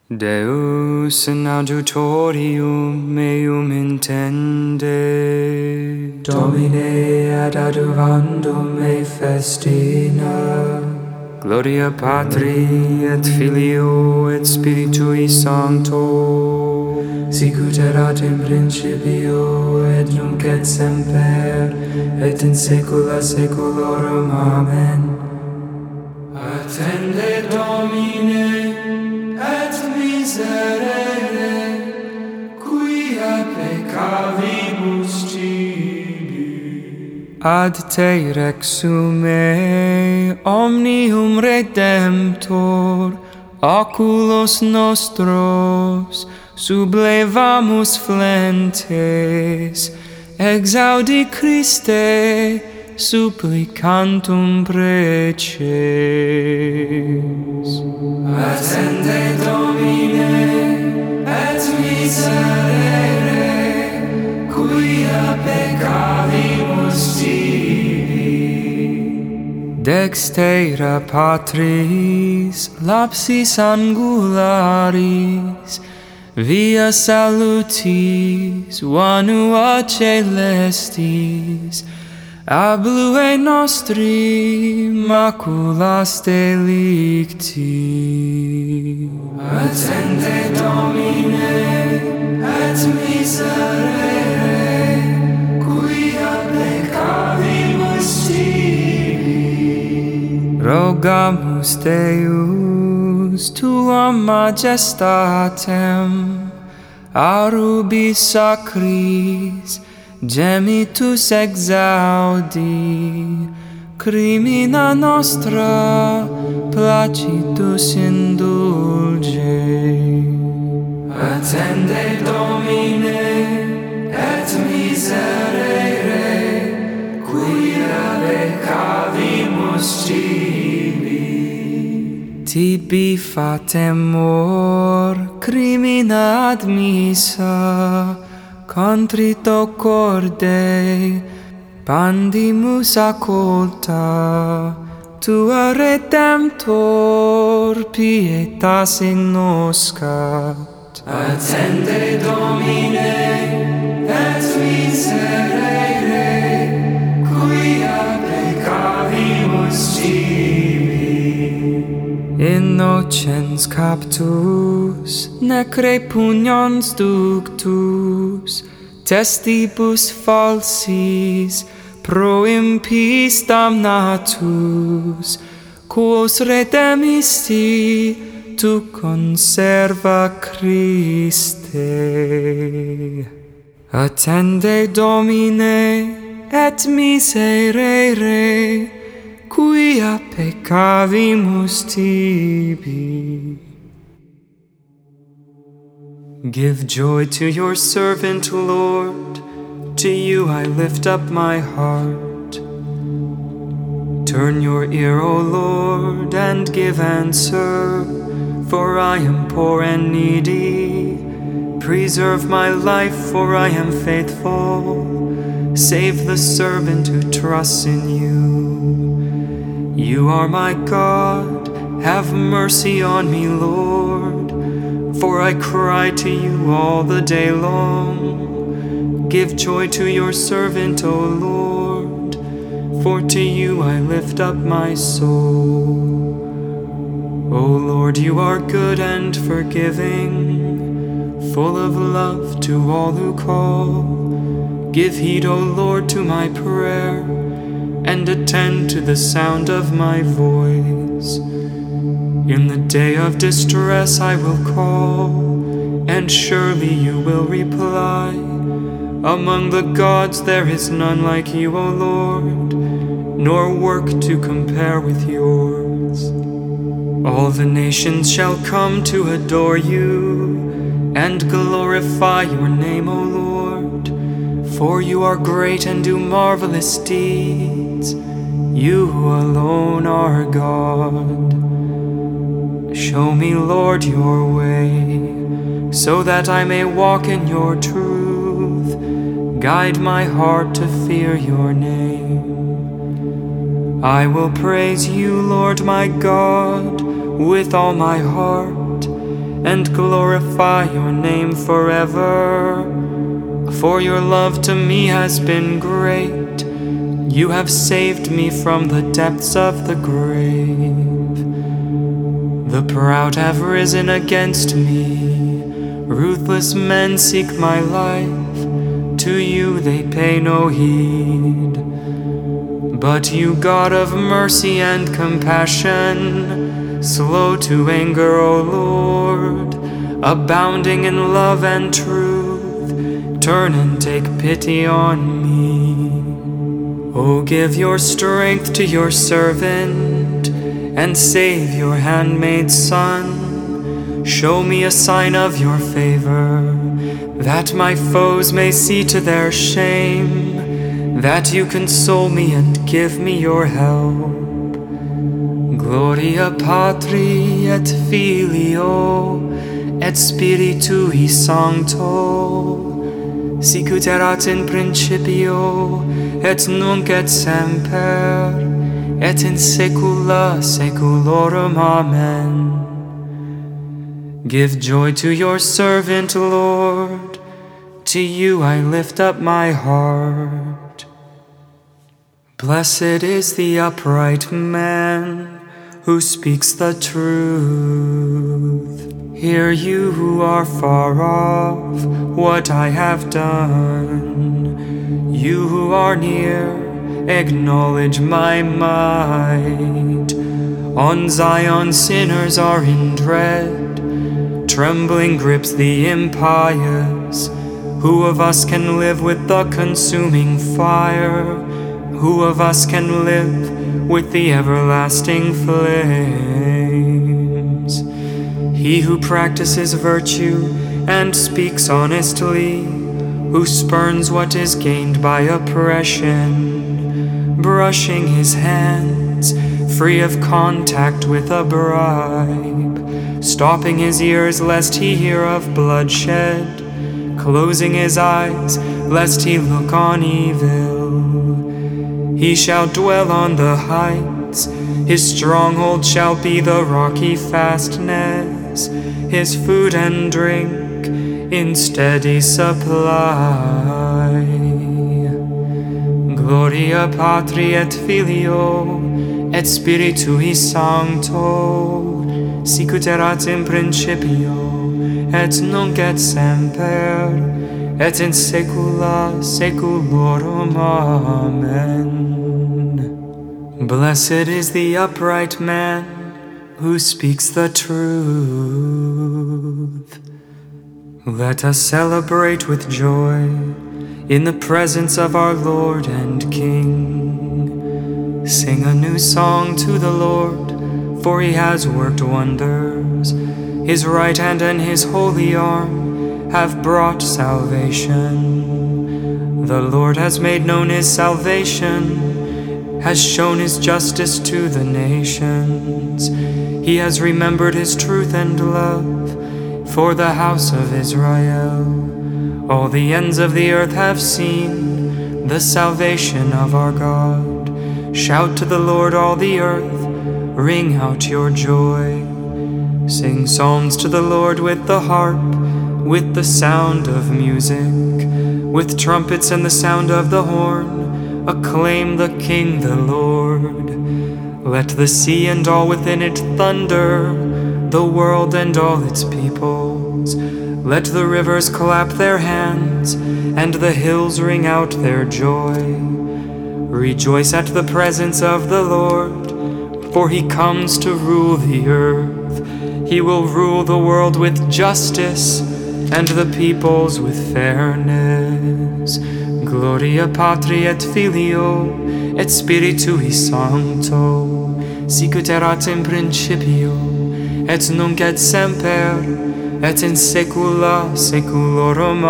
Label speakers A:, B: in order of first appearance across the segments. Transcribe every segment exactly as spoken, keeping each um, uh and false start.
A: Deus in adjutorium meum intende,
B: Domine ad adjuvandum me festina.
A: Gloria Patri et Filio et Spiritui Sancto,
B: Sicut erat in principio et nunc et semper et in saecula saeculorum. Amen. Attende Domine et miserere, quia peccavimus tibi.
A: ad te rexume omnium Redemptor, oculos nostros sublevamus flentes, exaudi Christe supplicantum preces.
B: Attende Domine et miserere, quia peccavimus tibi.
A: Dextera Patris lapsis angularis, via salutis vanua celestis, ablue nostri maculas delicti.
B: Attende Domine et miserere, quia peccavimus tibi.
A: Rogamus Deus tuam majestatem, arubi sacris gemitus exaudi, crimina nostra placitus indulge.
B: Attende Domine et miserere, quia peccavimus tibi.
A: Tibi fatemor crimina admissa, contrito corde pandimus accolta, tua Redemptor pietas ignoscat.
B: Attende Domine et miserere, quia peccavimus tibi.
A: Innocens captus, necre pugnons ductus, testibus falsis, pro impiis damnatus, quos redemisti tu conserva Christe. Attende Domine et miserere, quia peccavimus tibi. Give joy to your servant, Lord. To you I lift up my heart. Turn your ear, O Lord, and give answer, for I am poor and needy. Preserve my life, for I am faithful. Save the servant who trusts in you. You are my God, have mercy on me, Lord, for I cry to you all the day long. Give joy to your servant, O Lord, for to you I lift up my soul. O Lord, you are good and forgiving, full of love to all who call. Give heed, O Lord, to my prayer, and attend to the sound of my voice. In the day of distress I will call, and surely you will reply. Among the gods there is none like you, O Lord, nor work to compare with yours. All the nations shall come to adore you, and glorify your name, O Lord, for you are great and do marvelous deeds. You alone are God. Show me, Lord, your way, so that I may walk in your truth. Guide my heart to fear your name. I will praise you, Lord my God, with all my heart, and glorify your name forever. For your love to me has been great. You have saved me from the depths of the grave. The proud have risen against me. Ruthless men seek my life. To you they pay no heed. But you, God of mercy and compassion, slow to anger, O Lord, abounding in love and truth, turn and take pity on me. O give your strength to your servant, and save your handmaid's son. Show me a sign of your favor, that my foes may see to their shame, that you console me and give me your help. Gloria Patri et Filio et Spiritui Sancto, sicut erat in principio et nunc et semper et in saecula saeculorum. Amen. Give joy to your servant, Lord. To you I lift up my heart. Blessed is the upright man who speaks the truth. Hear you who are far off what I have done. You who are near, acknowledge my might. On Zion sinners are in dread. Trembling grips the impious. Who of us can live with the consuming fire? Who of us can live with the everlasting flames? He who practices virtue and speaks honestly, who spurns what is gained by oppression, brushing his hands, free of contact with a bribe, stopping his ears lest he hear of bloodshed, closing his eyes lest he look on evil. He shall dwell on the heights, his stronghold shall be the rocky fastness, his food and drink in steady supply. Gloria Patri et Filio et Spiritui Sancto, sicut erat in principio et nunc et semper et in saecula saeculorum. Amen. Blessed is the upright man who speaks the truth. Let us celebrate with joy in the presence of our Lord and King. Sing a new song to the Lord, for he has worked wonders. His right hand and his holy arm have brought salvation. The Lord has made known his salvation, has shown his justice to the nations. He has remembered his truth and love for the house of Israel. All the ends of the earth have seen the salvation of our God. Shout to the Lord, all the earth, ring out your joy. Sing psalms to the Lord with the harp, with the sound of music, with trumpets and the sound of the horn. Acclaim the King, the Lord. Let the sea and all within it thunder, the world and all its peoples. Let the rivers clap their hands, and the hills ring out their joy. Rejoice at the presence of the Lord, for he comes to rule the earth. He will rule the world with justice, and the peoples with fairness. Gloria Patri et Filio et Spiritui Sancto, sicut erat in principio et nunc et semper et in saecula saeculorum.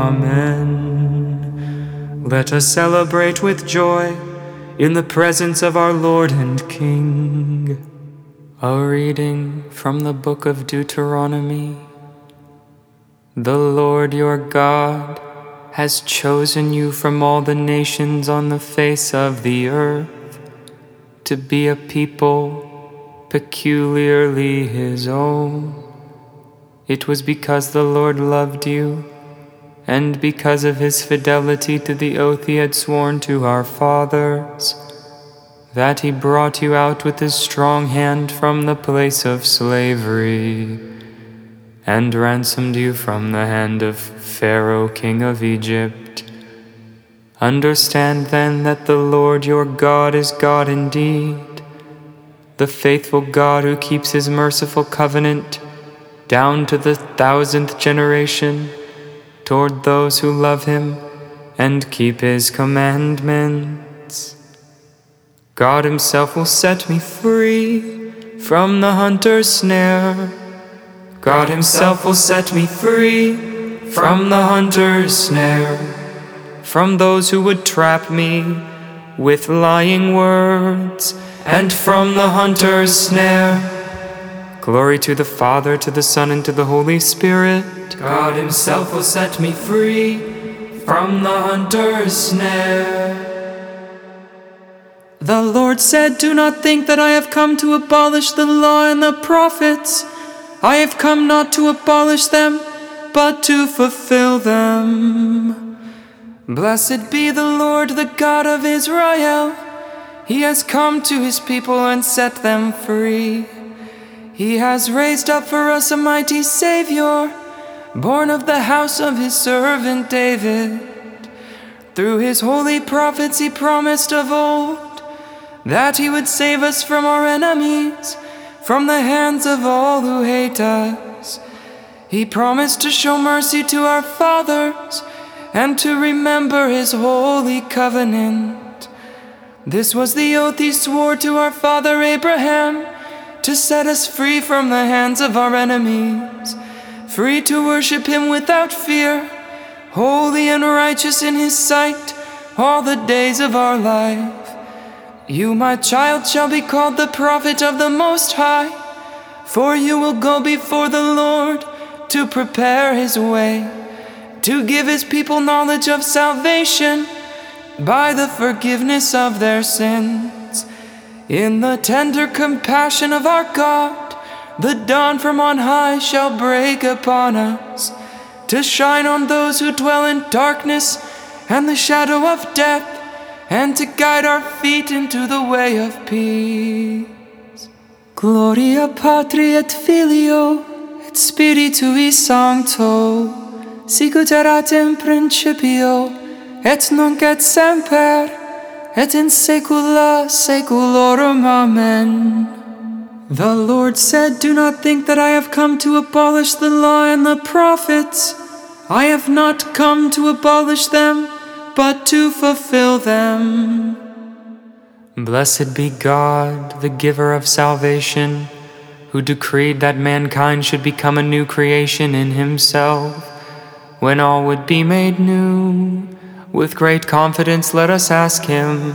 A: Amen. Let us celebrate with joy in the presence of our Lord and King. A reading from the book of Deuteronomy. The Lord your God has chosen you from all the nations on the face of the earth to be a people peculiarly his own. it was because the Lord loved you, and because of his fidelity to the oath he had sworn to our fathers, that he brought you out with his strong hand from the place of slavery, and ransomed you from the hand of Pharaoh, king of Egypt. Understand then that the Lord your God is God indeed, the faithful God who keeps his merciful covenant down to the thousandth generation toward those who love him and keep his commandments. God himself will set me free from the hunter's snare. God himself will set me free from the hunter's snare, from those who would trap me with lying words, and from the hunter's snare. Glory to the Father, to the Son, and to the Holy Spirit.
B: God himself will set me free from the hunter's snare.
A: The Lord said, "Do not think that I have come to abolish the law and the prophets. I have come not to abolish them, but to fulfill them. Blessed be the Lord, the God of Israel. He has come to his people and set them free. He has raised up for us a mighty Savior, born of the house of his servant David. Through his holy prophets he promised of old that he would save us from our enemies, from the hands of all who hate us. He promised to show mercy to our fathers and to remember his holy covenant. This was the oath he swore to our father Abraham, to set us free from the hands of our enemies, free to worship him without fear, holy and righteous in his sight all the days of our life. You, my child, shall be called the prophet of the Most High, for you will go before the Lord to prepare his way, to give his people knowledge of salvation by the forgiveness of their sins. In the tender compassion of our God, the dawn from on high shall break upon us, to shine on those who dwell in darkness and the shadow of death, and to guide our feet into the way of peace. Gloria Patri et Filio et Spiritui Sancto, sicut erat in principio, et nunc et semper, et in saecula saeculorum. Amen. The Lord said, "Do not think that I have come to abolish the law and the prophets. I have not come to abolish them, but to fulfill them." Blessed be God, the giver of salvation, who decreed that mankind should become a new creation in himself, when all would be made new. With great confidence let us ask him,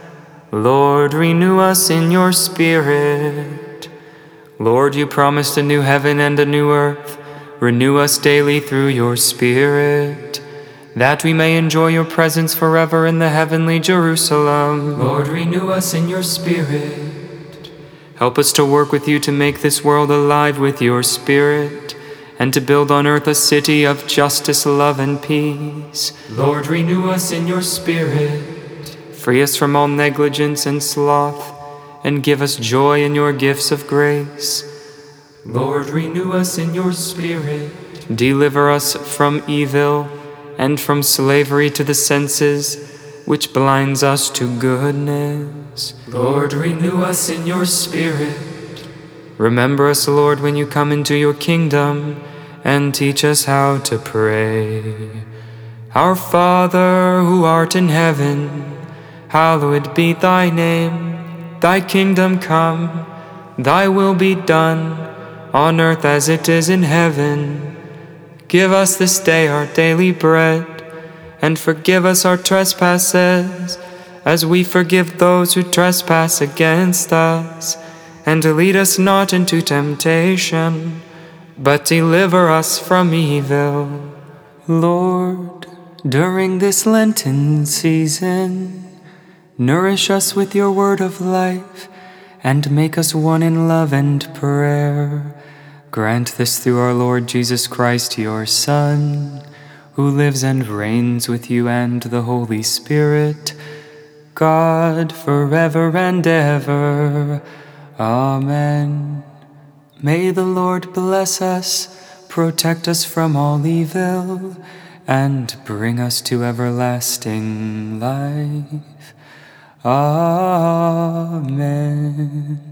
A: "Lord, renew us in your Spirit." Lord, you promised a new heaven and a new earth. Renew us daily through your Spirit, that we may enjoy your presence forever in the heavenly Jerusalem.
B: Lord, renew us in your Spirit.
A: Help us to work with you to make this world alive with your Spirit, and to build on earth a city of justice, love, and peace.
B: Lord, renew us in your Spirit.
A: Free us from all negligence and sloth, and give us joy in your gifts of grace.
B: Lord, renew us in your Spirit.
A: Deliver us from evil and from slavery to the senses, which blinds us to goodness.
B: Lord, renew us in your Spirit.
A: Remember us, Lord, when you come into your kingdom, and teach us how to pray. Our Father, who art in heaven, hallowed be thy name. Thy kingdom come, thy will be done, on earth as it is in heaven. Give us this day our daily bread, and forgive us our trespasses, as we forgive those who trespass against us. And lead us not into temptation, but deliver us from evil. Lord, during this Lenten season, nourish us with your word of life, and make us one in love and prayer. Grant this through our Lord Jesus Christ, your Son, who lives and reigns with you and the Holy Spirit, God, forever and ever. Amen. May the Lord bless us, protect us from all evil, and bring us to everlasting life. Amen.